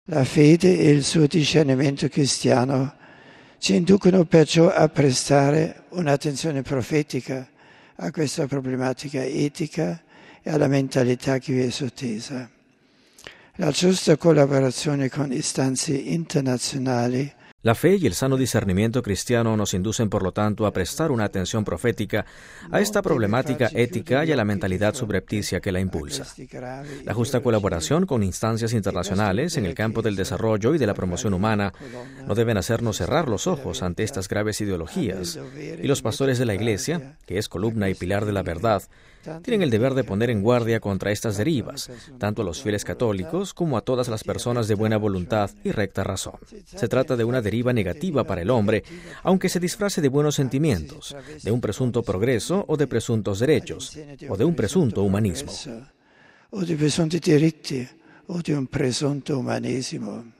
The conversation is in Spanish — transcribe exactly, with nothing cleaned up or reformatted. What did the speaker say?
La fede e il suo discernimento cristiano ci inducono perciò a prestare un'attenzione profetica a questa problematica etica e alla mentalità che vi è sottesa. La giusta collaborazione con istanze internazionali. La fe y el sano discernimiento cristiano nos inducen, por lo tanto, a prestar una atención profética a esta problemática ética y a la mentalidad subrepticia que la impulsa. La justa colaboración con instancias internacionales en el campo del desarrollo y de la promoción humana no deben hacernos cerrar los ojos ante estas graves ideologías, y los pastores de la Iglesia, que es columna y pilar de la verdad, tienen el deber de poner en guardia contra estas derivas, tanto a los fieles católicos como a todas las personas de buena voluntad y recta razón. Se trata de una deriva negativa para el hombre, aunque se disfrace de buenos sentimientos, de un presunto progreso o de presuntos derechos, o de un presunto humanismo. O di presunti diritti o di un presunto umanesimo.